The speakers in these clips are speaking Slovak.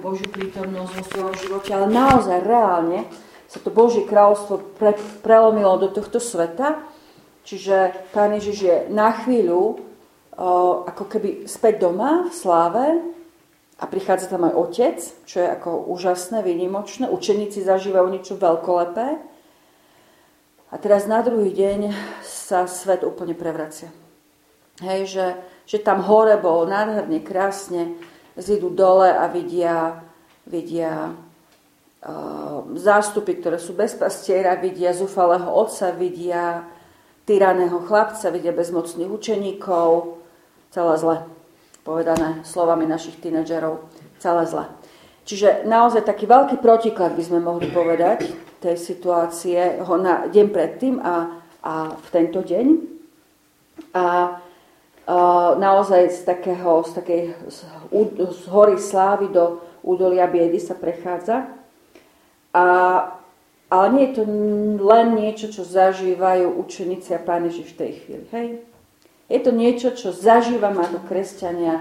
Božiu prítomnosť vo svojom živote, ale naozaj reálne sa to Božie kráľovstvo prelomilo do tohto sveta. Čiže Pán Ježiš je na chvíľu ako keby späť doma v sláve a prichádza tam aj Otec, čo je ako úžasné, výnimočné. Učeníci zažívajú niečo veľkolepé. A teraz na druhý deň sa svet úplne prevracia. Hej, že tam hore bolo nádherne, krásne, zídu dole a vidia zástupy, ktoré sú bez pastiera, vidia zúfalého otca, vidia tyraného chlapca, vidia bezmocných učeníkov, celé zle. Povedané slovami našich tínedžerov, celé zle. Čiže naozaj taký veľký protiklad by sme mohli povedať tej situácie na deň predtým a v tento deň. A naozaj z hory slávy do údolia biedy sa prechádza. Ale nie je to len niečo, čo zažívajú učeníci a Pán Ježiš v tej chvíli. Hej? Je to niečo, čo zažívame ako kresťania.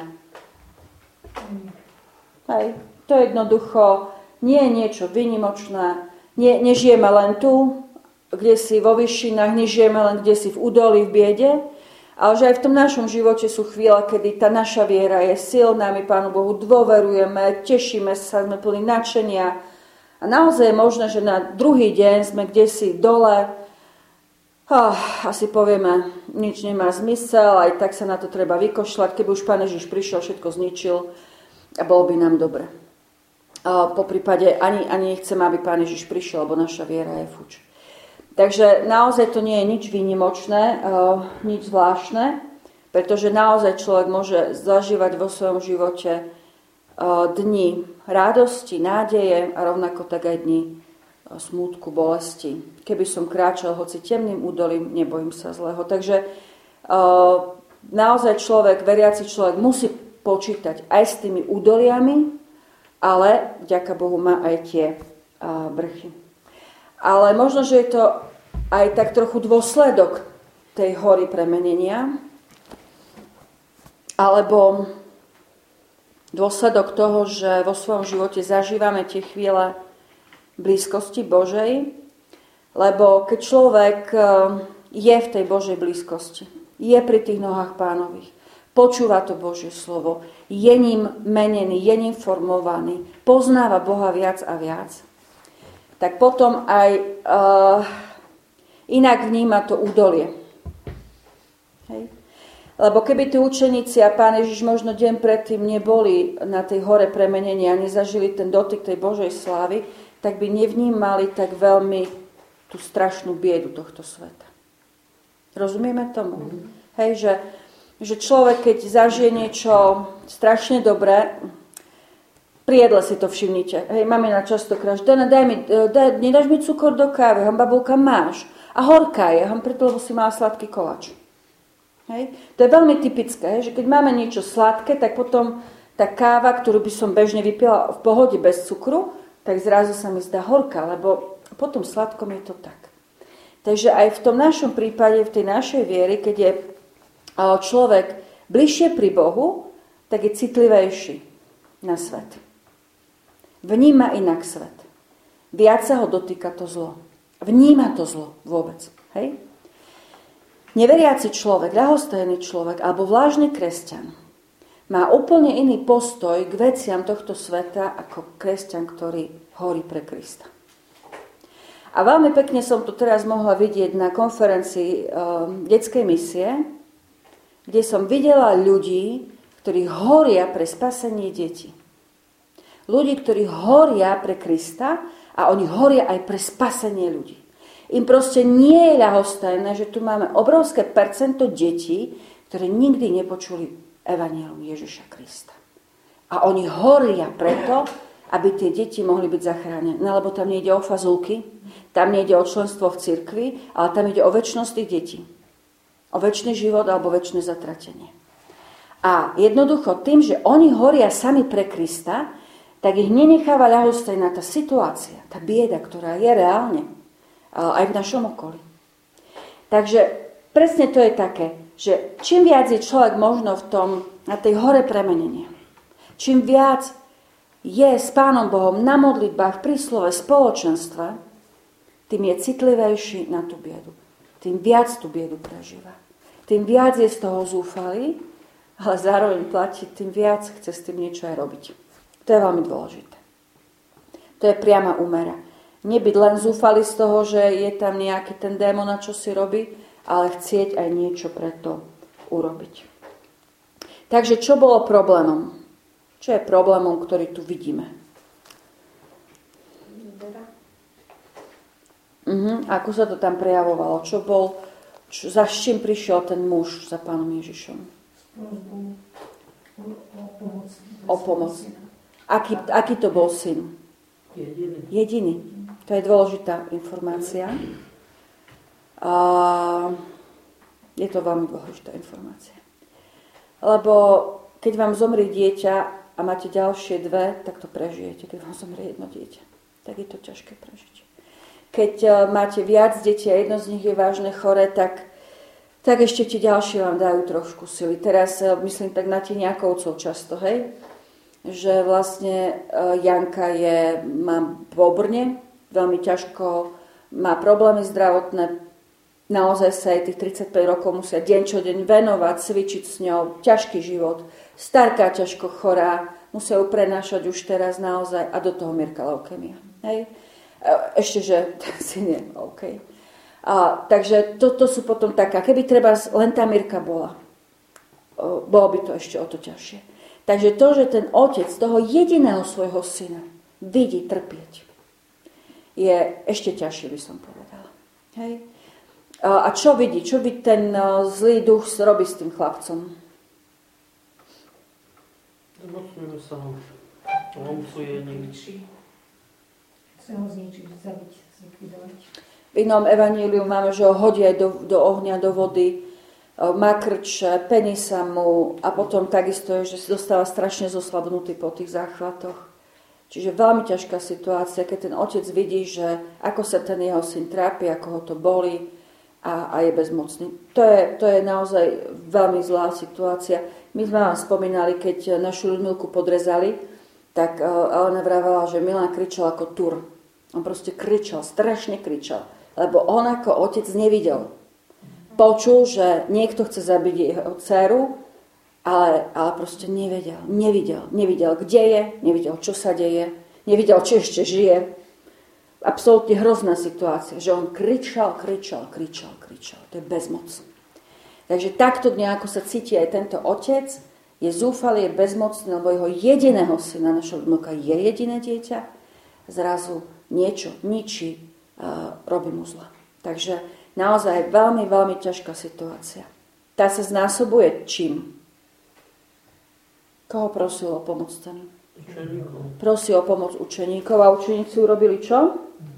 Hej? To jednoducho nie je niečo výnimočné. Nežijeme len tu, kde si vo výšinách, nežijeme len kde si v údolí, v biede, ale že aj v tom našom živote sú chvíle, kedy tá naša viera je silná, my Pánu Bohu dôverujeme, tešíme sa, sme plní nadšenia. A naozaj je možné, že na druhý deň sme kdesi dole, asi povieme, nič nemá zmysel, aj tak sa na to treba vykošľať, keby už Pán Ježiš prišiel, všetko zničil a bolo by nám dobre. Po prípade ani nechcem, aby Pán Ježiš prišiel, lebo naša viera je fuč. Takže naozaj to nie je nič výnimočné, nič zvláštne, pretože naozaj človek môže zažívať vo svojom živote dni radosti, nádeje a rovnako tak aj dni smútku, bolesti. Keby som kráčal hoci temným údolím, nebojím sa zlého. Takže naozaj veriaci človek musí počítať aj s tými údoliami, ale vďaka Bohu má aj tie vrchy. Ale možno, že je to aj tak trochu dôsledok tej hory premenenia, alebo dôsledok toho, že vo svojom živote zažívame tie chvíle blízkosti Božej, lebo keď človek je v tej Božej blízkosti, je pri tých nohách Pánových, počúva to Božie slovo, je ním menený, je ním formovaný, poznáva Boha viac a viac, tak potom aj inak vníma to údolie. Hej. Lebo keby tí učeníci a Pán Ježiš možno deň predtým neboli na tej hore premenenia a nezažili ten dotyk tej Božej slávy, tak by nevnímali tak veľmi tú strašnú biedu tohto sveta. Rozumieme tomu? Hej, že človek, keď zažije niečo strašne dobré, pri jedle si to všimnite. Hej, mamina častokrát, nedáš mi cukor do kávy, babulka máš. A horká je, preto, lebo si mala sladký koláč. Hej. To je veľmi typické, že keď máme niečo sladké, tak potom tá káva, ktorú by som bežne vypila v pohode bez cukru, tak zrazu sa mi zdá horká, lebo potom sladkom je to tak. Takže aj v tom našom prípade, v tej našej viere, keď je človek bližšie pri Bohu, tak je citlivejší na svet. Vníma inak svet. Viac sa ho dotýka to zlo. Vníma to zlo vôbec. Hej? Neveriaci človek, ľahostajný človek alebo vlážny kresťan má úplne iný postoj k veciam tohto sveta ako kresťan, ktorý horí pre Krista. A veľmi pekne som to teraz mohla vidieť na konferencii detskej misie, kde som videla ľudí, ktorí horia pre spasenie detí. Ľudí, ktorí horia pre Krista a oni horia aj pre spasenie ľudí. Im proste nie je ľahostajné, že tu máme obrovské percento detí, ktoré nikdy nepočuli evanjelium Ježiša Krista. A oni horia preto, aby tie deti mohli byť zachránené. No, lebo tam nejde o fazulky, tam nejde o členstvo v cirkvi, ale tam ide o večnosť tých detí. O večný život alebo večné zatratenie. A jednoducho tým, že oni horia sami pre Krista, tak ich nenecháva ľahostajná tá situácia, tá bieda, ktorá je reálne aj v našom okolí. Takže presne to je také, že čím viac je človek možno na tej hore premenenia, čím viac je s Pánom Bohom na modlitbách, pri slove, spoločenstve, tým je citlivejší na tú biedu. Tým viac tú biedu prežíva. Tým viac je z toho zúfalý, ale zároveň platí, tým viac chce s tým niečo aj robiť. To je veľmi dôležité. To je priama úmera. Nebyť len zúfalý z toho, že je tam nejaký ten démon, na čo si robí, ale chcieť aj niečo pre to urobiť. Takže čo bolo problémom? Čo je problémom, ktorý tu vidíme? Ako sa to tam prejavovalo? Za čím prišiel ten muž za Pánom Ježišom? O pomoc. Aký to bol syn? Jediný. To je dôležitá informácia. Je to veľmi dôležitá informácia. Lebo keď vám zomrie dieťa a máte ďalšie dve, tak to prežijete. Keď vám zomrie jedno dieťa, tak je to ťažké prežiť. Keď máte viac detí a jedno z nich je vážne chore, tak ešte tie ďalšie vám dajú trošku sily. Teraz myslím tak na tieňakovcov často, hej? Že vlastne Janka má pobrne, veľmi ťažko, má problémy zdravotné, naozaj sa aj tých 35 rokov musia deň čo deň venovať, cvičiť s ňou, ťažký život, starká ťažko chorá, musia ju prenášať už teraz naozaj a do toho mierka leukémia. Hej? Ešte, že ten syn je OK. Takže to sú potom taká, keby treba len tá mierka bola, bolo by to ešte o to ťažšie. Takže to, že ten otec toho jediného svojho syna vidí trpieť, je ešte ťažšie, by som povedala. Hej? A čo vidí? Čo by ten zlý duch robí s tým chlapcom? Zmocňuje sa ho. Lomcuje, ničí. Chce ho zničiť, zabiť, zlikvidovať. V inom evaníliu máme, že ho hodia do ohňa, do vody, má krče, pení sa mu a potom takisto je, že dostáva strašne zoslabnutý po tých záchvatoch. Čiže veľmi ťažká situácia, keď ten otec vidí, že ako sa ten jeho syn trápi, ako ho to bolí a je bezmocný. To je naozaj veľmi zlá situácia. My sme vám spomínali, keď našu Ľudmilku podrezali, tak Alena vravela, že Milan kričal ako tur. On proste kričal, strašne kričal, lebo on ako otec nevidel. Počul, že niekto chce zabiť jeho dceru, ale proste nevidel, kde je, nevidel, čo sa deje, nevidel, či ešte žije. Absolútne hrozná situácia, že on kričal. To je bezmoc. Takže takto nejako sa cíti aj tento otec, je zúfalý, je bezmocný, lebo jeho jediného syna, naša Ľudmilka je jediné dieťa, zrazu niečo ničí, robí mu zla. Takže naozaj veľmi, veľmi ťažká situácia. Tá sa znásobuje čím? Koho prosil o pomoc ten? Prosil o pomoc učeníkov a učeníci urobili čo?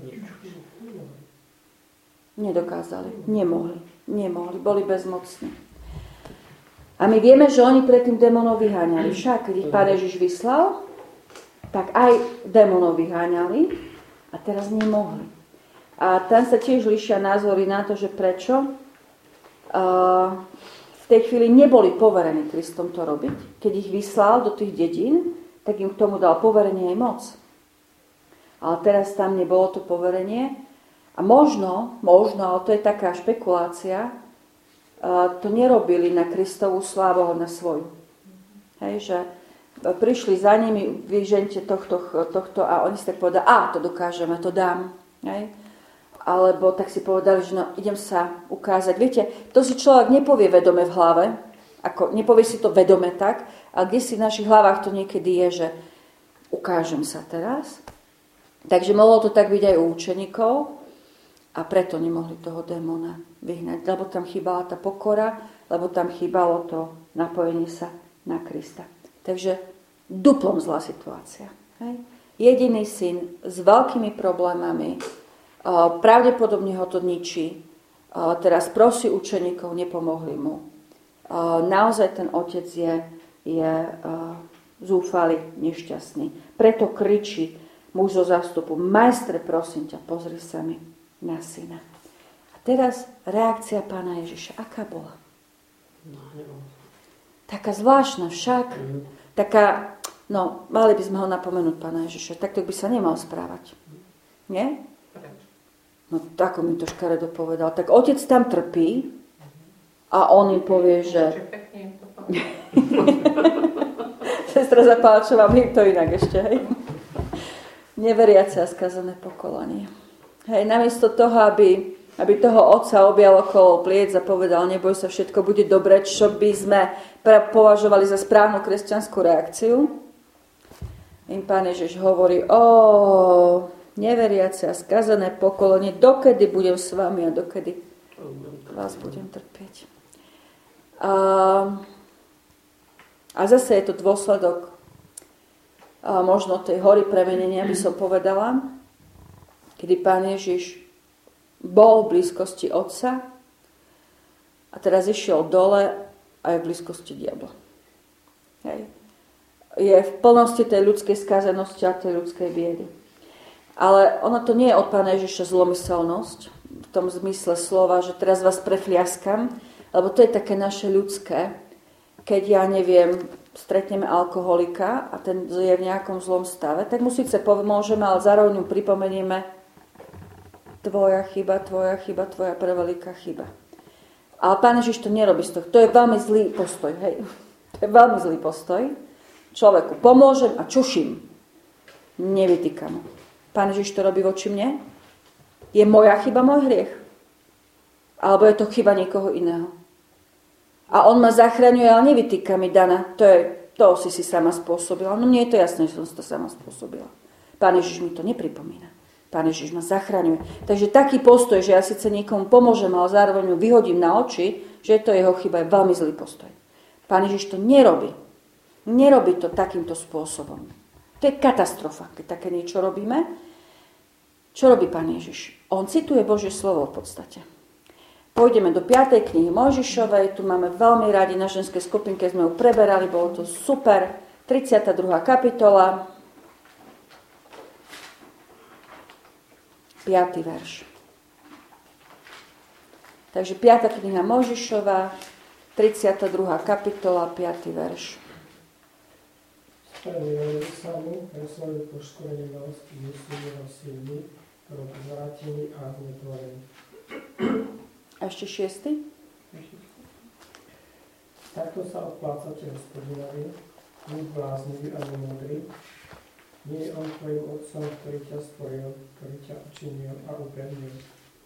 Nedokázali, nemohli, boli bezmocní. A my vieme, že oni predtým démonov vyháňali. Však, keď ich Pán Ježiš vyslal, tak aj démonov vyháňali a teraz nemohli. A tam sa tiež líšia názory na to, že prečo v tej chvíli neboli poverení Kristom to robiť. Keď ich vyslal do tých dedín, tak im k tomu dal poverenie aj moc. Ale teraz tam nebolo to poverenie a možno, ale to je taká špekulácia, to nerobili na Kristovú slávu, ale na svoju. Hej, že prišli za nimi, vyžente tohto a oni si tak povedali, to dokážeme, to dám. Hej. Alebo tak si povedali, že idem sa ukázať. Viete, to si človek nepovie vedome v hlave, nepovie si to vedome tak, ale kde si v našich hlavách to niekedy je, že ukážem sa teraz. Takže mohlo to tak byť aj u učeníkov a preto nemohli toho démona vyhnať, lebo tam chýbala tá pokora, lebo tam chýbalo to napojenie sa na Krista. Takže duplom zlá situácia. Hej? Jediný syn s veľkými problémami, pravdepodobne ho to ničí, teraz prosí učeníkov, nepomohli mu. Naozaj ten otec je zúfalý, nešťastný. Preto kričí muž zo zástupu, majstre, prosím ťa, pozri sa mi na syna. A teraz reakcia Pána Ježiša, aká bola? Taká zvláštna však, taká No, mali by sme ho napomenúť, Pána Ježiša. Takto by sa nemal správať. Nie? No, tako mi to škaredo povedal. Tak otec tam trpí a on im povie, že... Sestra Zapáčová, my to inak ešte, hej? Neveriace a skazené pokolenie. Hej, namiesto toho, aby toho otca objal okolo pliec a povedal, neboj sa, všetko bude dobre, čo by sme považovali za správnu kresťanskú reakciu, im Pán Ježiš hovorí, neveriace a skazené pokolenie, dokedy budem s vami a dokedy vás budem trpieť. A zase je to dôsledok možno tej hory premenenia, by som povedala, kedy Pán Ježiš bol v blízkosti Otca a teraz išiel dole a je v blízkosti diabla. Hej. Je v plnosti tej ľudskej skazenosti a tej ľudskej biedy. Ale ono to nie je od Pána Ježiša zlomyselnosť, v tom zmysle slova, že teraz vás prefliaskam, lebo to je také naše ľudské, keď ja neviem, stretneme alkoholika a ten je v nejakom zlom stave, tak mu síce pomôžeme, ale zároveň mu pripomenieme tvoja chyba, tvoja preveľká chyba. Ale Pán Ježiš to nerobí z toho. To je veľmi zlý postoj, hej. To je veľmi zlý postoj. Človeku pomôžem a čuším. Nevytýkam. Pán Ježiš to robí voči mne? Je moja chyba môj hriech? Alebo je to chyba niekoho iného? A on ma zachraňuje, ale nevytýka mi, Dana, to si sama spôsobila. No mne je to jasné, že som si to sama spôsobila. Pán Ježiš mi to nepripomína. Pán Ježiš ma zachraňuje. Takže taký postoj, že ja síce niekomu pomôžem, ale zároveň mu vyhodím na oči, že je to jeho chyba, je veľmi zlý postoj. Pán Ježiš to nerobí. Nerobí to takýmto spôsobom. To je katastrofa, keď také niečo robíme. Čo robí Pán Ježiš? On cituje Božie slovo v podstate. Pôjdeme do 5. knihy Mojžišovej, tu máme veľmi radi, na ženskej skupinke sme ju preberali, bolo to super. 32. kapitola, 5. verš. Takže 5. kniha Mojžišova, 32. kapitola, 5. verš. Spravili sa mu, preslali poškodenie veľský nesúdneho silný, rok zvrátený a znetvorený. A ešte 6. Takto sa odplácate Hospodinovi, buď bláznivý a nemúdry. Nie je on tvojim otcom, ktorý ťa stvoril, ktorý ťa učinil a upevnil.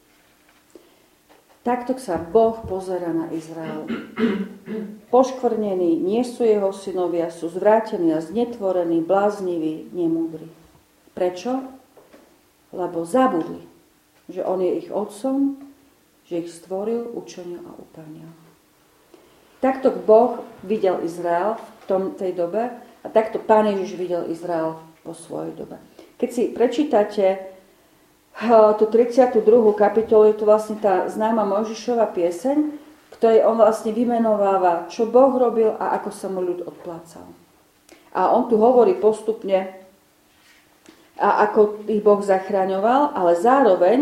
Takto sa Boh pozerá na Izrael. Poškvrnení nie sú jeho synovia, sú zvrátení a znetvorení, blázniví, nemúdri. Prečo? Lebo zabudli, že on je ich otcom, že ich stvoril, učinil a upevnil. Takto Boh videl Izrael v tej dobe a takto Pán Ježiš videl Izrael po svojej dobe. Keď si prečítate tú 32. kapitolu, je to vlastne tá známa Mojžišova pieseň, ktorej on vlastne vymenováva, čo Boh robil a ako sa mu ľud odplácal. A on tu hovorí postupne, a ako ich Boh zachraňoval, ale zároveň,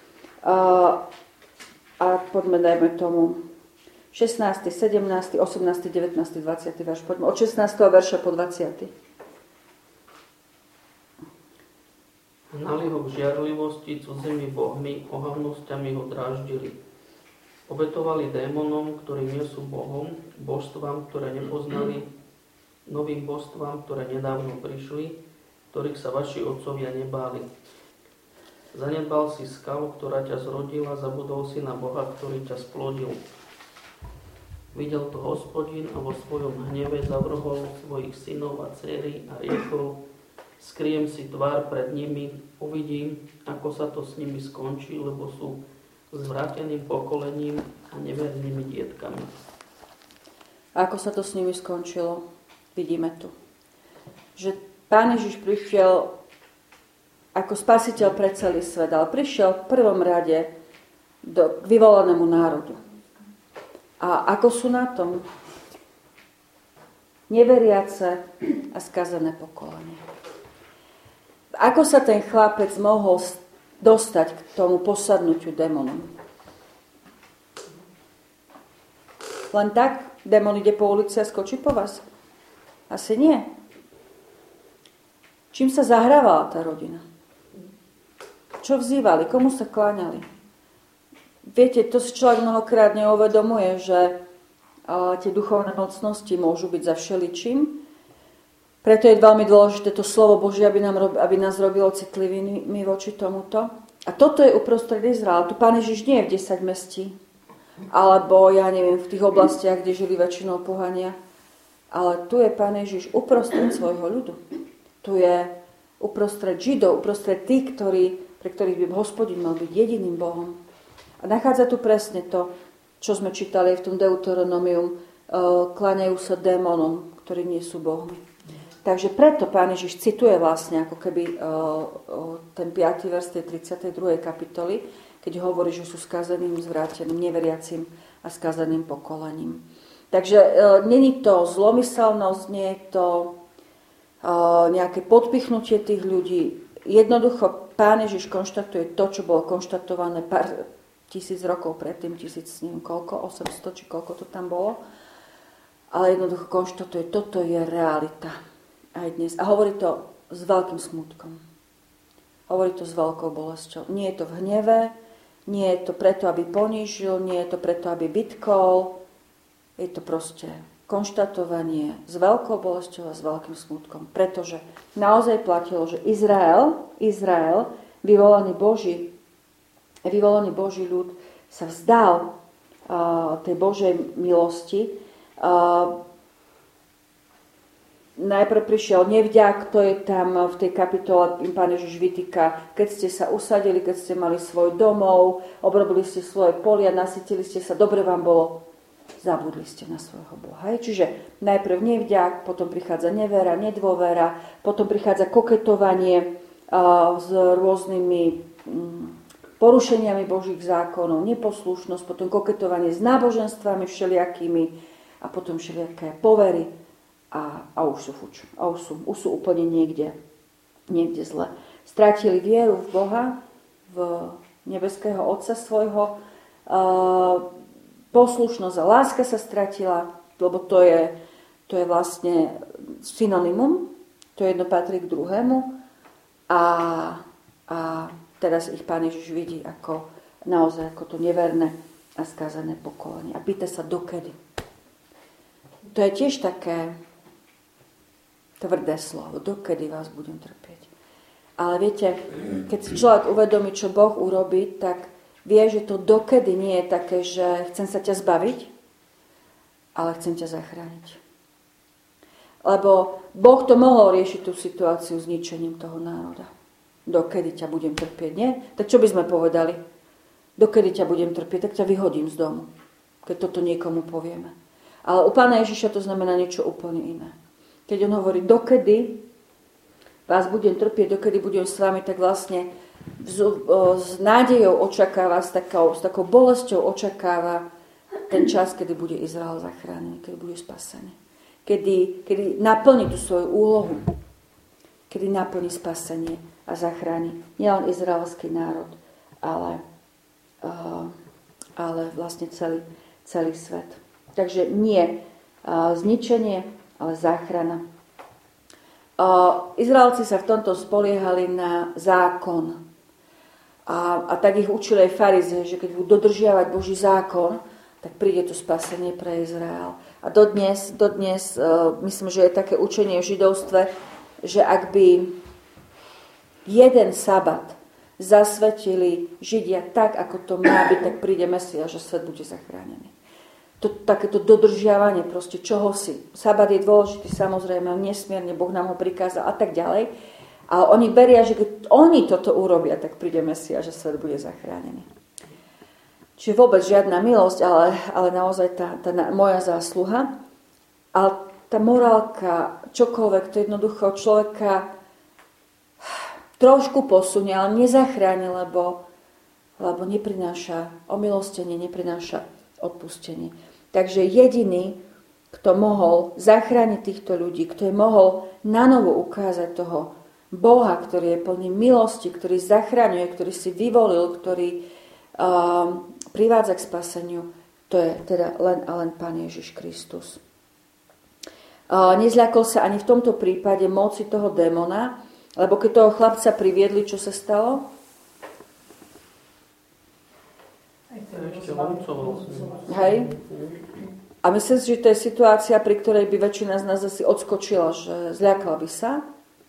a poďme dajme tomu 16., 17., 18., 19., 20. verš, poďme od 16. verša po 20. Hnali ho k žiarlivosti cudzými bohmi, ohavnosťami ho dráždili. Obetovali démonom, ktorí nie sú Bohom, božstvám, ktoré nepoznali, novým božstvám, ktoré nedávno prišli, ktorých sa vaši otcovia nebáli. Zanedbal si skalu, ktorá ťa zrodila, zabudol si na Boha, ktorý ťa splodil. Videl to Hospodin a vo svojom hneve zavrhol svojich synov a dcéry a riekol, skriem si tvár pred nimi, uvidím, ako sa to s nimi skončí, lebo sú zvráteným pokolením a nevernými dietkami. Ako sa to s nimi skončilo? Vidíme tu. Že Pán Ježiš prišiel ako spasiteľ pre celý svet, ale prišiel v prvom rade k vyvolanému národu. A ako sú na tom? Neveriace a skazené pokolenie. Ako sa ten chlapec mohol dostať k tomu posadnutiu démonom? Len tak? Démon ide po ulici a skočí po vás? Asi nie. Čím sa zahrávala tá rodina? Čo vzývali? Komu sa kláňali? Viete, to si človek mnohokrát neuvedomuje, že tie duchovné mocnosti môžu byť za všeličím. Preto je veľmi dôležité to slovo Božie, aby nás robilo citlivými voči tomuto. A toto je uprostred Izraela. Tu Pán Ježiš nie je v 10 mestí, alebo ja neviem, v tých oblastiach, kde žili väčšinou pohania. Ale tu je Pán Ježiš uprostred svojho ľudu. Tu je uprostred Židov, uprostred tých, pre ktorých by Hospodin mal byť jediným Bohom. A nachádza tu presne to, čo sme čítali v tom Deuteronomium, kláňajú sa démonom, ktorí nie sú bohmi. Takže preto Pán Ježiš cituje vlastne ako keby ten 5. verš tej 32. kapitoly, keď hovorí, že sú skazeným, zvráteným, neveriacim a skazeným pokolením. Takže není to zlomyselnosť, nie je to nejaké podpichnutie tých ľudí. Jednoducho Pán Ježiš konštatuje to, čo bolo konštatované pár 1000 rokov predtým, 1000, neviem koľko, 800 či koľko to tam bolo. Ale jednoducho konštatuje, toto je realita aj dnes. A hovorí to s veľkým smutkom. Hovorí to s veľkou bolesťou. Nie je to v hneve, nie je to preto, aby ponížil, nie je to preto, aby bitkol. Je to proste konštatovanie s veľkou bolesťou a s veľkým smutkom. Pretože naozaj platilo, že Izrael, vyvolaný Boží ľud, sa vzdal tej Božej milosti. Najprv prišiel nevďak, to je tam v tej kapitole, Pán Ježiš vytýka, keď ste sa usadili, keď ste mali svoj domov, obrobili ste svoje polia, nasytili ste sa, dobre vám bolo, zabudli ste na svojho Boha. Čiže najprv nevďak, potom prichádza nevera, nedôvera, potom prichádza koketovanie s rôznymi porušeniami Božích zákonov, neposlušnosť, potom koketovanie s náboženstvami všelijakými a potom všelijaké povery a už sú fuč. A už sú úplne niekde zle. Stratili vieru v Boha, v nebeského Otca svojho, poslušnosť a láska sa stratila, lebo to je vlastne synonymum, to jedno patrí k druhému a teraz ich Pán Ježiš vidí ako naozaj ako to neverné a skázané pokolenie. A pýta sa, dokedy. To je tiež také tvrdé slovo, dokedy vás budem trpieť. Ale viete, keď si človek uvedomí, čo Boh urobí, tak vie, že to dokedy nie je také, že chcem sa ťa zbaviť, ale chcem ťa zachrániť. Lebo Boh to mohol riešiť tú situáciu s ničením toho národa. Dokedy ťa budem trpieť, nie? Tak čo by sme povedali? Dokedy ťa budem trpieť, tak ťa vyhodím z domu, keď toto niekomu povieme. Ale u Pána Ježiša to znamená niečo úplne iné. Keď on hovorí, dokedy vás budem trpieť, dokedy budem s vami, tak vlastne s nádejou očakáva, s takou bolesťou očakáva ten čas, kedy bude Izrael zachránený, kedy bude spasený. Kedy naplní tú svoju úlohu, kedy naplní spasenie a zachráni nielen izraelský národ, ale vlastne celý svet. Takže nie zničenie, ale záchrana. Izraelci sa v tomto spoliehali na zákon. A tak ich učili aj farizei, že keď budú dodržiavať Boží zákon, tak príde to spasenie pre Izrael. A dodnes myslím, že je také učenie v židovstve, že ak by jeden sabat zasvetili Židia tak, ako to má byť, tak príde Mesiáš, že svet bude zachránený. Takéto dodržiavanie proste čohosi. Sabat je dôležitý, samozrejme, nesmierne, Boh nám ho prikázal a tak ďalej. Ale oni veria, že keď oni toto urobia, tak príde Mesiáš, že svet bude zachránený. Čiže vôbec žiadna milosť, ale naozaj tá moja zásluha. Ale tá morálka, čokoľvek, to jednoducho človeka trošku posunie, ale nezachráni, lebo neprináša omilostenie, neprináša odpustenie. Takže jediný, kto mohol zachrániť týchto ľudí, kto je mohol nanovo ukázať toho Boha, ktorý je plný milosti, ktorý zachraňuje, ktorý si vyvolil, ktorý privádza k spaseniu, to je teda len a len Pán Ježiš Kristus. Nezľakol sa ani v tomto prípade moci toho démona, Lebo keď toho chlapca priviedli, čo sa stalo? Hej. A myslím si, že to je situácia, pri ktorej by väčšina z nás asi odskočila, že zľakla by sa.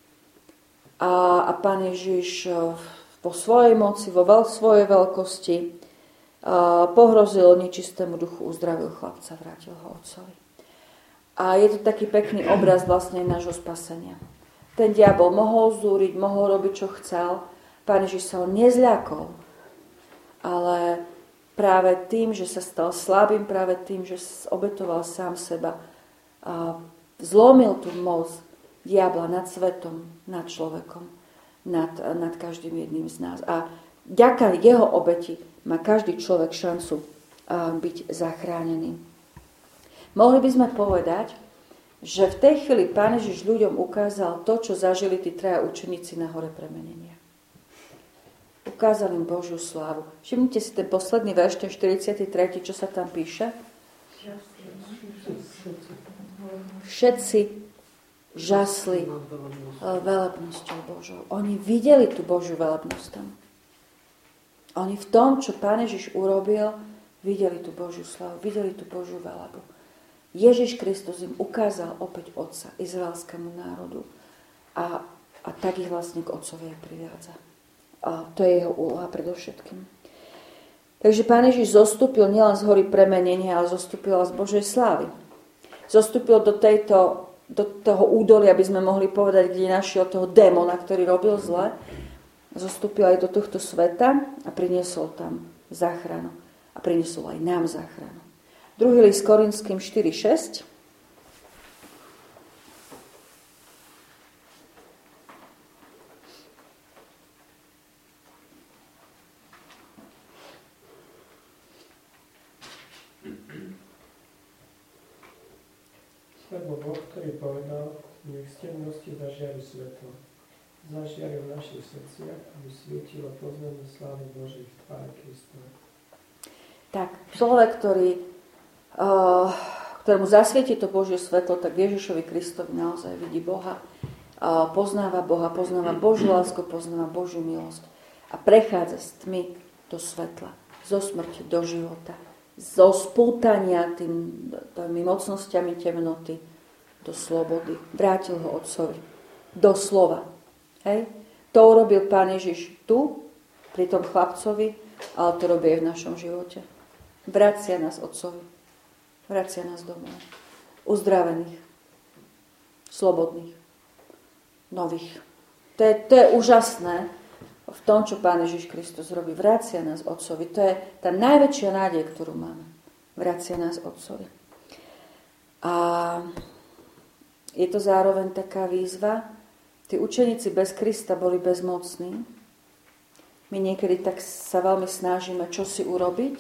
A Pán Ježiš vo svojej moci, vo svojej veľkosti pohrozil nečistému duchu, uzdravil chlapca, vrátil ho otcovi. A je to taký pekný obraz vlastne nášho spasenia. Ten diabol mohol zúriť, mohol robiť, čo chcel. Pán Ježiš sa ho nezľakol, ale práve tým, že sa stal slabým, práve tým, že obetoval sám seba, zlomil tú moc diabla nad svetom, nad človekom, nad každým jedným z nás. A vďaka jeho obeti má každý človek šancu byť zachránený. Mohli by sme povedať, že v tej chvíli Pán Ježiš ľuďom ukázal to, čo zažili tí traja učeníci na hore premenenia. Ukázal im Božiu slávu. Všimnite si ten posledný verš, ten 43., čo sa tam píše. Všetci žasli velebnosťou Božou. Oni videli tú Božiu velebnosť tam. Oni v tom, čo Pán Ježiš urobil, videli tú Božiu slávu, videli tú Božiu velebu. Ježiš Kristus im ukázal opäť Otca izraelskému národu a tak ich vlastne k Otcovi privádza. A to je jeho úloha predovšetkým. Takže Pán Ježiš zostúpil nielen z hory premenenia, ale zostúpil z Božej slávy. Zostúpil do toho údolia, aby sme mohli povedať, kde našiel toho démona, ktorý robil zle. Zostúpil aj do tohto sveta a priniesol tam záchranu. A priniesol aj nám záchranu. Druhý list Korinským 4:6. Lebo Boh, ktorý povedal, nech z temnosti zažiari svetlo. Zažiari v našich srdciach, aby svietilo poznanie slávy Božej v tvári Kristove. Tak, človek, ktorému zasvieti to Božie svetlo, tak Ježišovi Kristovi naozaj vidí Boha, poznáva Božiu lásku, poznáva Božiu milosť a prechádza z tmy do svetla, zo smrti do života, zo spútania tými mocnosťami temnoty do slobody. Vrátil ho Otcovi. Do slova. Hej? To urobil Pán Ježiš tu, pri tom chlapcovi, ale to robí aj v našom živote. Vracia nás Otcovi. Vracia nás domov. Uzdravených. Slobodných. Nových. To je úžasné v tom, čo Pán Ježiš Kristus robí. Vracia nás Otcovi. To je tá najväčšia nádej, ktorú máme. Vracia nás Otcovi. A je to zároveň taká výzva. Tí učeníci bez Krista boli bezmocní. My niekedy tak sa veľmi snažíme čosi urobiť.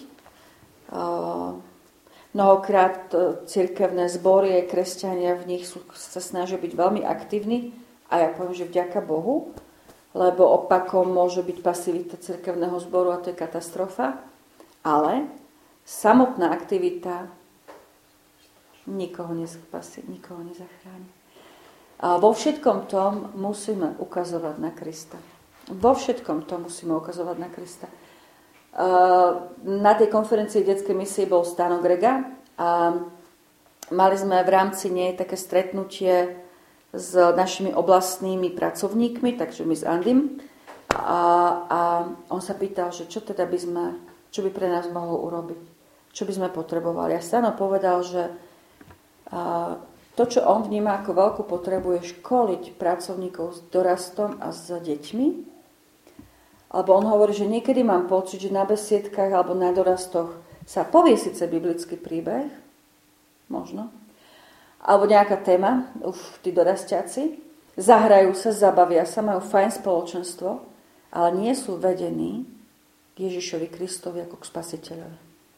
Mnohokrát cirkevné zbory, kresťania v nich sa snažia byť veľmi aktívni. A ja poviem, že vďaka Bohu, lebo opakom môže byť pasivita cirkevného zboru a to je katastrofa. Ale samotná aktivita nikoho nespasí, nikoho nezachráni. A vo všetkom tom musíme ukazovať na Krista. Vo všetkom tom musíme ukazovať na Krista. Na tej konferencii detskej misie bol Stano Grega a mali sme v rámci nej také stretnutie s našimi oblastnými pracovníkmi, takže my s Andym. A on sa pýtal, že čo by pre nás mohol urobiť, čo by sme potrebovali. A Stano povedal, že to, čo on vníma ako veľkú potrebu, je školiť pracovníkov s dorastom a s deťmi. Alebo on hovorí, že niekedy mám pocit, že na besiedkách alebo na dorastoch sa povie síce biblický príbeh, možno, alebo nejaká téma, už tí dorastiaci, zahrajú sa, zabavia sa, majú fajn spoločenstvo, ale nie sú vedení k Ježišovi Kristovi ako k Spasiteľovi.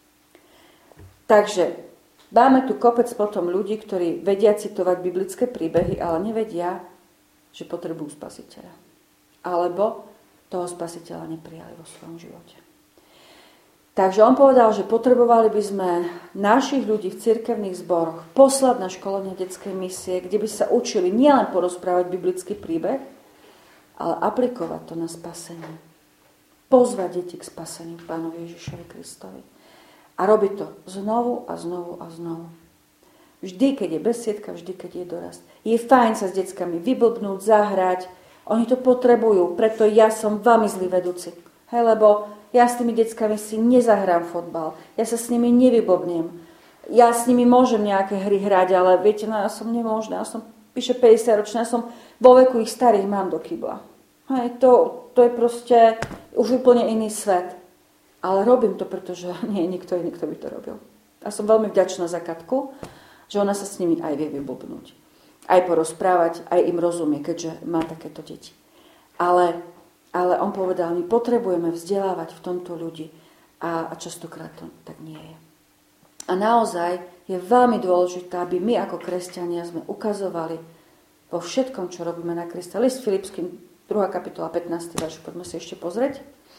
Takže máme tu kopec potom ľudí, ktorí vedia citovať biblické príbehy, ale nevedia, že potrebujú Spasiteľa. Alebo toho Spasiteľa neprijali vo svojom živote. Takže on povedal, že potrebovali by sme našich ľudí v cirkevných zboroch poslať na školenie detskej misie, kde by sa učili nielen porozprávať biblický príbeh, ale aplikovať to na spasenie. Pozvať deti k spaseniu Pánovi Ježišovi Kristovi. A robiť to znovu a znovu a znovu. Vždy, keď je besiedka, vždy, keď je dorast. Je fajn sa s deckami vyblbnúť, zahrať. Oni to potrebujú, preto ja som veľmi zlý vedúci. Hej, lebo ja s tými deckami si nezahrám fotbal. Ja sa s nimi nevyblbnem. Ja s nimi môžem nejaké hry hrať, ale viete, no ja som nemožná. Ja som píše 50-ročná, ja som vo veku ich starých mám do kybla. Hej, to je proste už úplne iný svet. Ale robím to, pretože nie je nikto iný, kto by to robil. A som veľmi vďačná za Katku, že ona sa s nimi aj vie vyblbnúť. Aj porozprávať, aj im rozumie, keďže má takéto deti. Ale on povedal, my potrebujeme vzdelávať v tomto ľudí. A častokrát to tak nie je. A naozaj je veľmi dôležité, aby my ako kresťania sme ukazovali vo všetkom, čo robíme na Krista. List Filipským, 2. kapitola, 15. verš. Poďme si ešte pozrieť.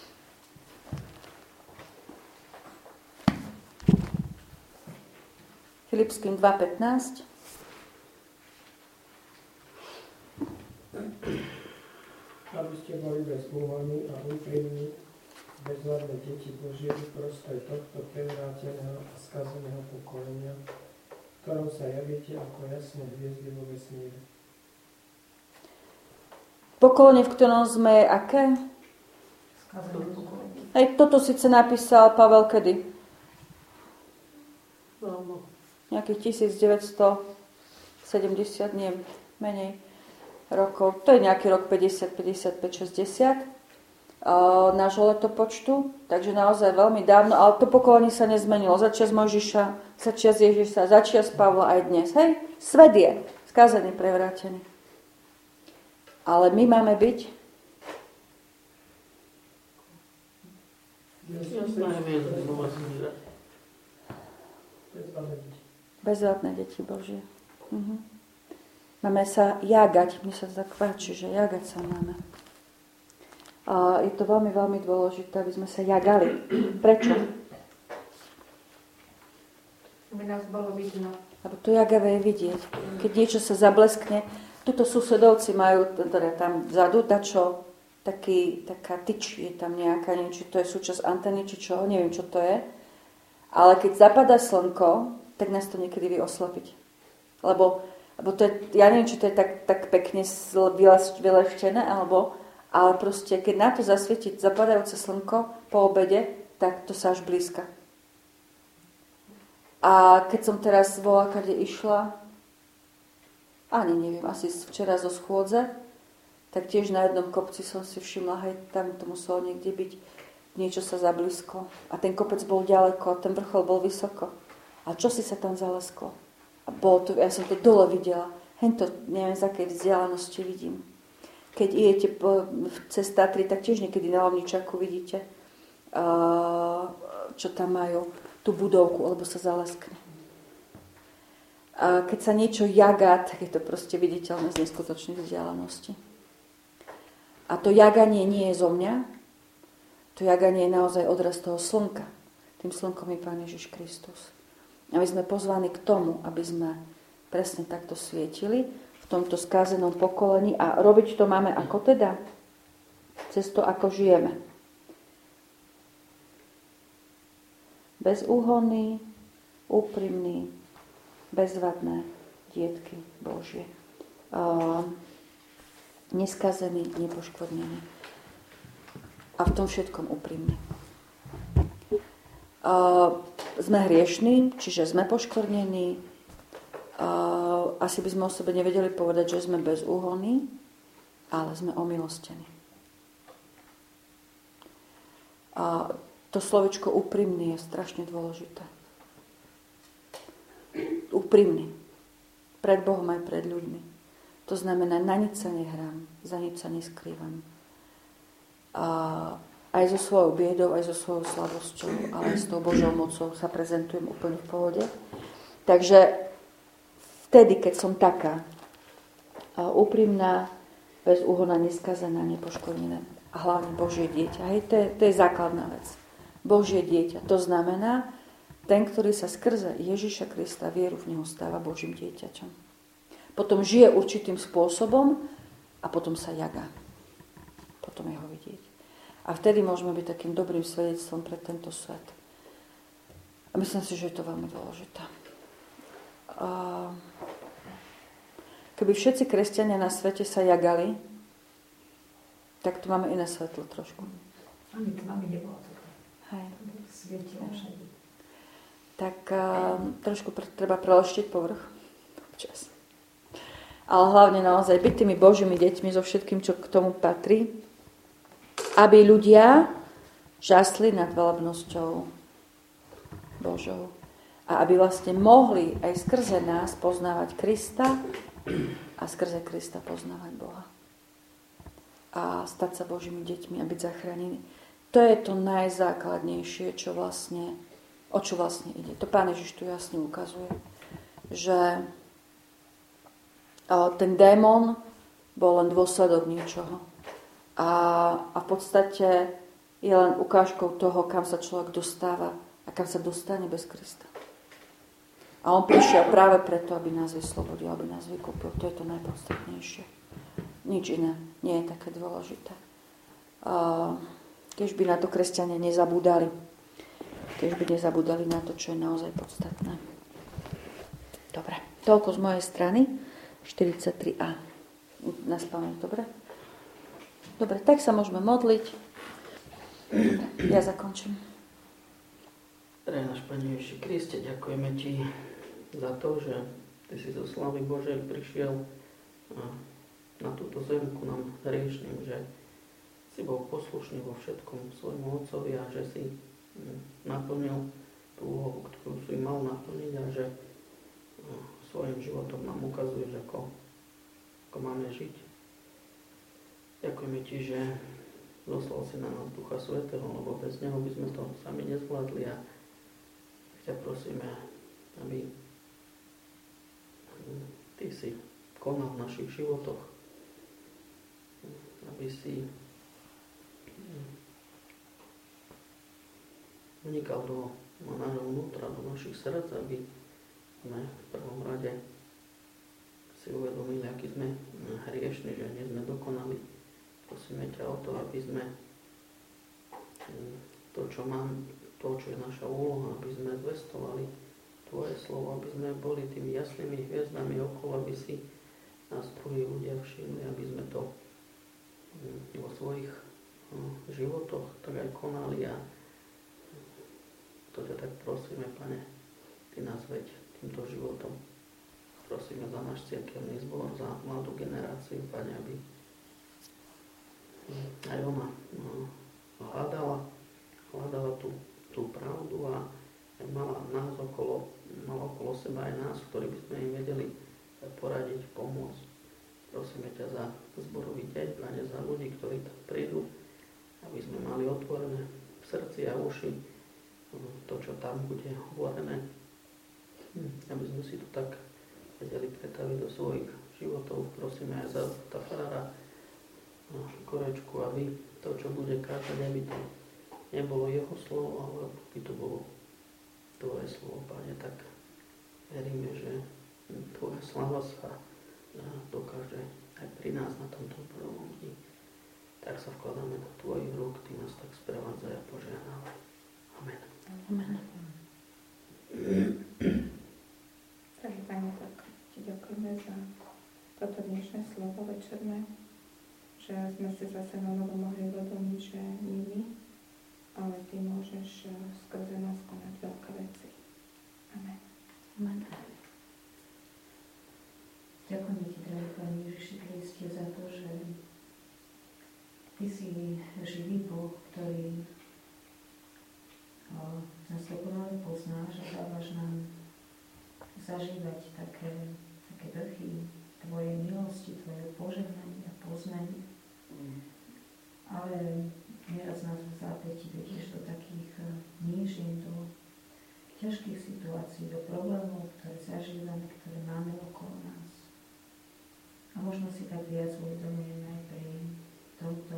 Filipským 2.15. Aby ste boli bezúhonní a úprimní, bezvadné deti Božie uprostred tohto prevráteného a skazeného pokolenia, v ktorom sa javíte ako jasné hviezdy vo vesmíre. Pokolenie, v ktorom sme aké? Skazené pokolenie. Hej, toto síce napísal Pavel kedy? Nejakých 1970, nie menej rokov. To je nejaký rok 50, 55, 60 nášho letopočtu. Takže naozaj veľmi dávno. Ale to pokolenie sa nezmenilo. Začias Mojžiša, začias Ježiša, začias Pavla aj dnes. Hej, svet je skazený, prevrátený. Ale my máme byť bezvadné deti Božie. Máme sa jagať. Mne sa to tak páči, že jagať sa máme. A je to veľmi, veľmi dôležité, aby sme sa jagali. Prečo? Aby nás bolo vidno. Lebo to jagavé je vidieť. Keď niečo sa zableskne, tuto susedovci majú teda tam vzadu dačo, taká tyč je tam nejaká, neviem, či to je súčasť anteny, či čo, neviem, čo to je. Ale keď zapadá slnko, tak nás to niekedy vie oslepiť. Lebo to je, ja neviem, či to je tak pekne vyleštené, ale proste, keď na to zasvieti zapadajúce slnko po obede, tak to sa až blízka. A keď som teraz voľakade išla, ani neviem, asi včera zo schôdze, tak tiež na jednom kopci som si všimla, hej, tam to muselo niekde byť, niečo sa zablízko. A ten kopec bol ďaleko, a ten vrchol bol vysoko. A čo si sa tam zalesklo? A bolo to, ja som to dole videla. Hento, neviem, z akej vzdialenosti vidím. Keď idete cez Tatry, tak tiež niekedy na Lomničaku vidíte, čo tam majú, tú budovku, alebo sa zaleskne. A keď sa niečo jagá, tak je to proste viditeľné z neskutočných vzdialenosti. A to jaganie nie je zo mňa, to jaganie je naozaj odraz toho slnka. Tým slnkom je Pán Ježiš Kristus. A my sme pozvaní k tomu, aby sme presne takto svietili v tomto skázenom pokolení a robiť to máme ako teda? Cez to, ako žijeme. Bezúhonný, úprimný, bezvadné dietky Božie. Neskazený, nepoškvrnený. A v tom všetkom úprimný. Sme hriešní, čiže sme poškvrnení. Asi by sme o sebe nevedeli povedať, že sme bezúhonní, ale sme omilostení. To slovičko úprimný je strašne dôležité. Úprimný. Pred Bohom aj pred ľuďmi. To znamená, na nič sa nehrám, za nič sa neskrývam. Aj so svojou biedou, aj so svojou slabosťou, ale aj s tou Božou mocou sa prezentujem úplne v pohode. Takže vtedy, keď som taká úprimná, bezúhonná, neskazená, nepoškodená a hlavne Božie dieťa. Hej, to je základná vec. Božie dieťa. To znamená, ten, ktorý sa skrze Ježiša Krista vieru v neho stáva Božím dieťaťom. Potom žije určitým spôsobom a potom sa jagá. A vtedy môžeme byť takým dobrým svedectvom pre tento svet. A myslím si, že je to veľmi dôležité. Keby všetci kresťania na svete sa jagali, tak tu máme iné svetlo trošku. Ani tmami nebolo to. Hej. Svietilo všade. Tak trošku treba preloštiť povrch občas. Ale hlavne naozaj byť tými Božími deťmi so všetkým, čo k tomu patrí, aby ľudia žasli nad veľebnosťou Božou. A aby vlastne mohli aj skrze nás poznávať Krista a skrze Krista poznávať Boha. A stať sa Božími deťmi a byť zachránení. To je to najzákladnejšie, o čo vlastne ide. To Pán Ježiš tu jasne ukazuje, že ten démon bol len dôsledok niečoho. A v podstate je len ukážkou toho, kam sa človek dostáva a kam sa dostane bez Krista. A on prišiel práve preto, aby nás vyslobodil, aby nás vykúpil. To je to najpodstatnejšie. Nič iné nie je také dôležité. Keď by na to kresťania nezabúdali. Keď by nezabúdali na to, čo je naozaj podstatné. Dobre, toľko z mojej strany. 43a. Na spamäť, dobre? Dobre, tak sa môžeme modliť. Dobre, ja zakončím. Drahý náš Pane Ježiši Kriste, ďakujeme Ti za to, že Ty si zo slávy Božej prišiel na túto zem ku nám hriešným, že si bol poslušný vo všetkom svojmu Otcovi a že si naplnil tú úlohu, ktorú si mal naplniť a že svojím životom nám ukazuješ, ako máme žiť. Ďakujeme Ti, že zoslal si na nás Ducha Svätého, lebo bez Neho by sme to sami nezvládli a ťa prosíme, aby Ty si konal v našich životoch, aby si vnikal do nášho vnútra, do našich srdc, aby sme v prvom rade si uvedomili, aký sme hriešni, že nie sme dokonali. Prosíme ťa o to, aby sme to, čo je naša úloha, aby sme zvestovali Tvoje slovo, aby sme boli tými jasnými hviezdami okolo, aby si nás druhí ľudia všimli, aby sme to vo svojich životoch tak aj konali a to ťa tak prosíme, Pane, Ty nás veď týmto životom. Prosíme za náš cirkevný zbor, za mladú generáciu, Pane, aby aj ona hľadala tú pravdu a mala okolo seba aj nás, ktorí by sme im vedeli poradiť, pomôcť. Prosíme ťa za zborový deň, Pane, za ľudí, ktorí tam prídu, aby sme mali otvorené v srdci a uši to, čo tam bude hovorené, aby sme si to tak vedeli pretaviť do svojich životov. Prosíme aj za farára Korečku, aby to, čo bude kázať, aby to nebolo jeho slovo, ale aby to bolo Tvoje slovo, Pane, tak veríme, že Tvoja sláva sa dokáže aj pri nás na tomto prvom dni. Tak sa vkladáme do Tvojich rúk, Ty nás tak sprevádzaj a požehnávaj. Amen. Amen. Takže, Pane, tak Ti ďakujeme za toto dnešné slovo večerné, že sme si zase na novo mohli uvedomiť, že nie my, ale Ty môžeš skrze nás konať veľké veci. Amen. Amen. Ďakujem Ti, drahý Pane Ježiši Kriste, za to, že Ty si živý Boh, ktorý nás dokonale poznáš a dávaš nám zažívať také vrchy Tvojej milosti, Tvojho požehnania a poznania. Ale nieraz nás v zápäti vedieš do takých nížin, do ťažkých situácií, do problémov, ktoré zažívame, ktoré máme okolo nás. A možno si tak viac uvedomujeme aj pri tomto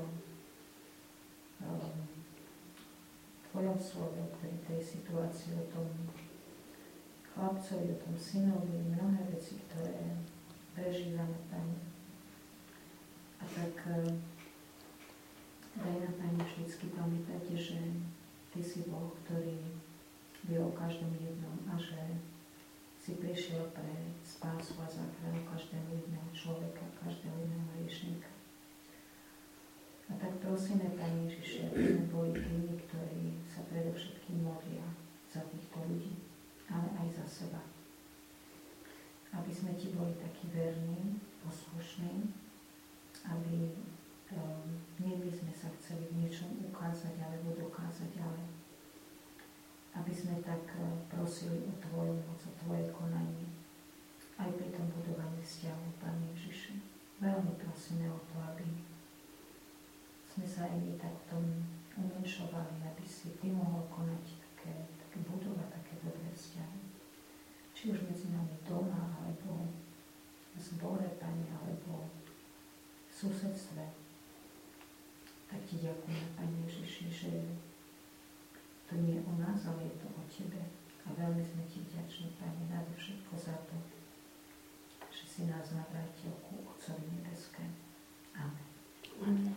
Tvojom slove, pri tej situácii, o tom chlapcovi, o tom synovi, mnohé veci, ktoré prežívame, Pane. A tak daj nám, Pane, vždy vždycky pamätať, že Ty si Boh, ktorý vie o každom jednom a že si prišiel pre spásu a záchranu každého jedného človeka, každého jedného hriešnika. A tak prosíme, Pane Ježiši, aby sme boli tými, ktorí sa predovšetkým modlia za týchto ľudí, ale aj za seba. Aby sme Ti boli takí verní, poslušní, aby nie my sme sa chceli v niečom ukázať alebo dokázať, ale aby sme tak prosili o Tvoju moc, o Tvoje konanie. Aj pri tom budovaní vzťahu, Pane Ježiši. Veľmi prosíme o to, aby sme sa aj my tak v tom umenšovali, aby si Ty mohol konať také budovať také dobré vzťahy. Či už medzi nami doma, alebo v zbore, Pane, alebo v susedstve. Tak Ti ďakujem, Pane Ježiši, že to nie je o nás, ale je to o Tebe. A veľmi sme Ti vďační, Pane, nade všetko za to, že si nás navrátil ku Otcovi nebeskému. Amen. Amen.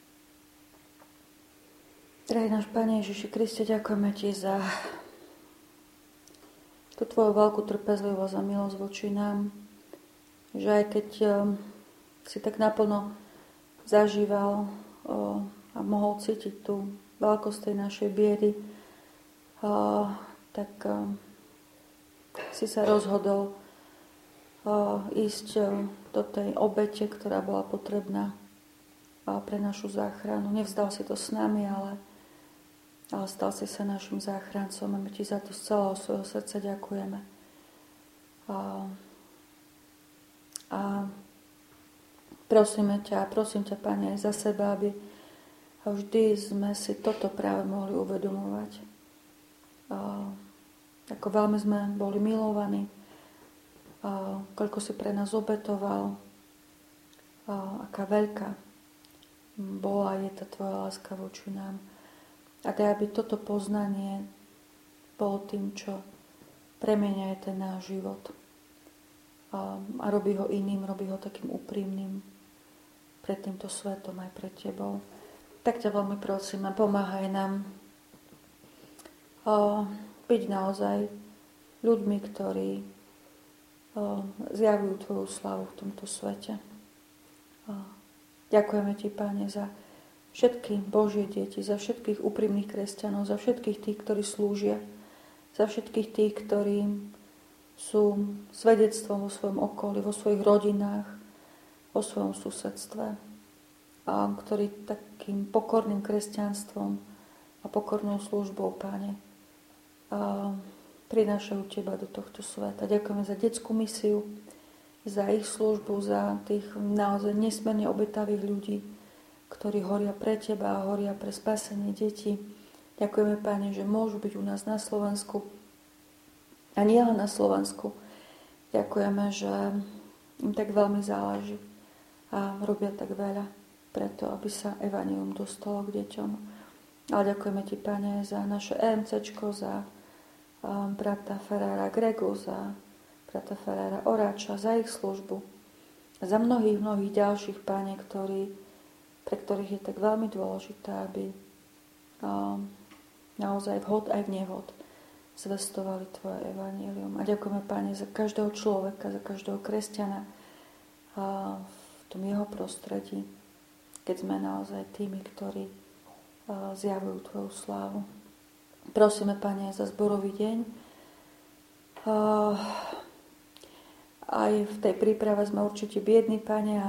Drahý náš Pane Ježiši Kriste, ďakujeme Ti za tú Tvoju veľkú trpezlivosť a milosť voči nám, že aj keď si tak naplno zažíval a mohol cítiť tú veľkosť tej našej biedy, tak si sa rozhodol ísť do tej obete, ktorá bola potrebná pre našu záchranu. Nevzdal si to s nami, ale stal si sa našim záchrancom a my Ti za to z celého svojho srdca ďakujeme. A prosím ťa, Pane, aj za seba, aby vždy sme si toto práve mohli uvedomovať. Ako veľmi sme boli milovaní, koľko si pre nás obetoval, aká veľká bola je tá Tvoja láska voči nám. A daj, aby toto poznanie bolo tým, čo premenia aj ten náš život. A robí ho iným, robí ho takým úprimným pred týmto svetom aj pred Tebou. Tak ťa veľmi prosím a pomáhaj nám byť naozaj ľuďmi, ktorí zjavujú Tvoju slavu v tomto svete. Ďakujeme Ti, Pane, za všetky Božie deti, za všetkých úprimných kresťanov, za všetkých tých, ktorí slúžia, za všetkých tých, ktorí sú svedectvom vo svojom okolí, vo svojich rodinách, vo svojom susedstve, a ktorí takým pokorným kresťanstvom a pokornou službou, Pane, prinášajú Teba do tohto sveta. Ďakujeme za detskú misiu, za ich službu, za tých naozaj nesmierne obetavých ľudí, ktorí horia pre Teba a horia pre spasenie detí. Ďakujeme, Pane, že môžu byť u nás na Slovensku a nie len na Slovensku. Ďakujeme, že im tak veľmi záleží a robia tak veľa preto, aby sa evanjelium dostalo k deťom. Ale ďakujeme Ti, Pane, za naše EMCčko, za brata Ferrara Gregu, za brata Ferrara Oráča, za ich službu a za mnohých ďalších, Pane, pre ktorých je tak veľmi dôležité, aby naozaj vhod aj v nevhod zvestovali Tvoje evanjelium. A ďakujeme, Pane, za každého človeka, za každého kresťana v tom jeho prostredí, keď sme naozaj tými, ktorí zjavujú Tvoju slávu. Prosíme, Pane, za zborový deň. Aj v tej príprave sme určite biední, Pane,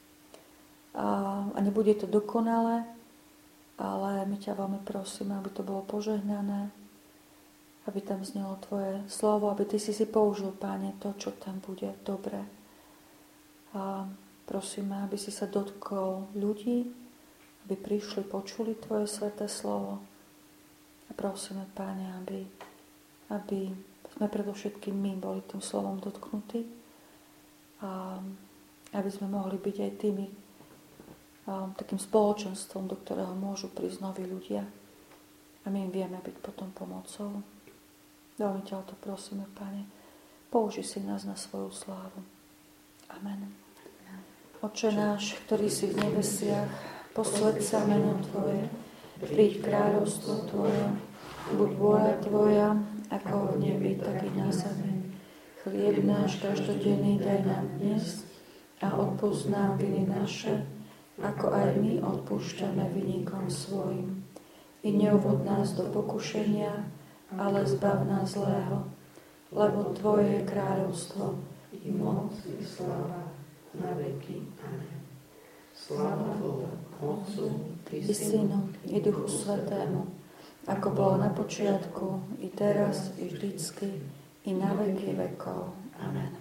a nebude to dokonalé, ale my ťa veľmi prosíme, aby to bolo požehnané, aby tam znelo Tvoje slovo, aby Ty si použil, Pane, to, čo tam bude dobré. A prosíme, aby si sa dotkol ľudí, aby prišli, počuli Tvoje sväté slovo. A prosíme, Pane, aby sme predovšetkým my boli tým slovom dotknutí a aby sme mohli byť aj tými takým spoločenstvom, do ktorého môžu prísť noví ľudia. A my im vieme byť potom pomocou. Veľmi ťa o to prosíme, Pane. Použij si nás na svoju slávu. Amen. Otče náš, ktorý si v nebesiach, posväť sa meno Tvoje, Príď kráľovstvo Tvoje, buď vôľa Tvoja, ako v nebi, tak i na zemi. Chlieb náš každodenný daj nám dnes a odpusť nám viny naše, ako aj my odpúšťame vinníkom svojim. I neuvod nás do pokušenia, ale zbav nás zlého, lebo Tvoje je kráľovstvo, i moc, i sláva, na veky. Amen. Sláva Bohu, Otcu, i Synu, i Duchu Svätému, ako bolo na počiatku, i teraz, i vždycky, i na veky vekov. Amen.